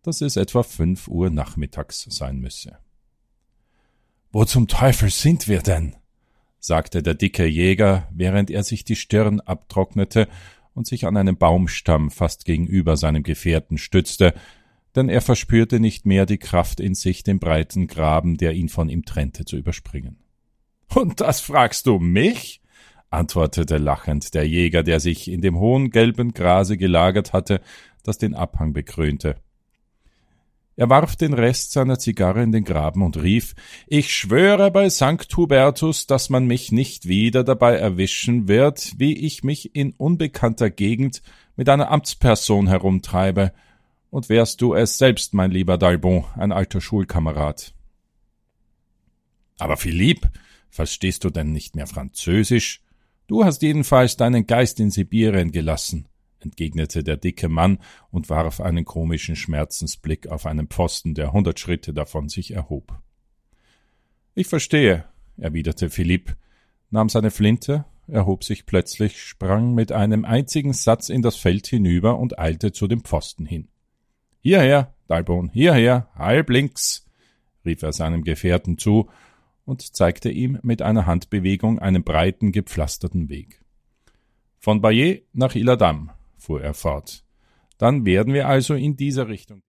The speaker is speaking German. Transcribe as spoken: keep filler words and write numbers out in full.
dass es etwa fünf Uhr nachmittags sein müsse. »Wo zum Teufel sind wir denn?« sagte der dicke Jäger, während er sich die Stirn abtrocknete und sich an einem Baumstamm fast gegenüber seinem Gefährten stützte, denn er verspürte nicht mehr die Kraft in sich, den breiten Graben, der ihn von ihm trennte, zu überspringen. »Und das fragst du mich?« antwortete lachend der Jäger, der sich in dem hohen gelben Grase gelagert hatte, das den Abhang bekrönte. Er warf den Rest seiner Zigarre in den Graben und rief, »Ich schwöre bei Sankt Hubertus, dass man mich nicht wieder dabei erwischen wird, wie ich mich in unbekannter Gegend mit einer Amtsperson herumtreibe. Und wärst du es selbst, mein lieber d'Albon, ein alter Schulkamerad.« »Aber Philipp, verstehst du denn nicht mehr Französisch? Du hast jedenfalls deinen Geist in Sibirien gelassen«, entgegnete der dicke Mann und warf einen komischen Schmerzensblick auf einen Pfosten, der hundert Schritte davon sich erhob. »Ich verstehe«, erwiderte Philipp, nahm seine Flinte, erhob sich plötzlich, sprang mit einem einzigen Satz in das Feld hinüber und eilte zu dem Pfosten hin. »Hierher, d'Albon, hierher, halb links«, rief er seinem Gefährten zu und zeigte ihm mit einer Handbewegung einen breiten, gepflasterten Weg. »Von Bayeux nach Isle-Adam«, fuhr er fort. »Dann werden wir also in dieser Richtung.«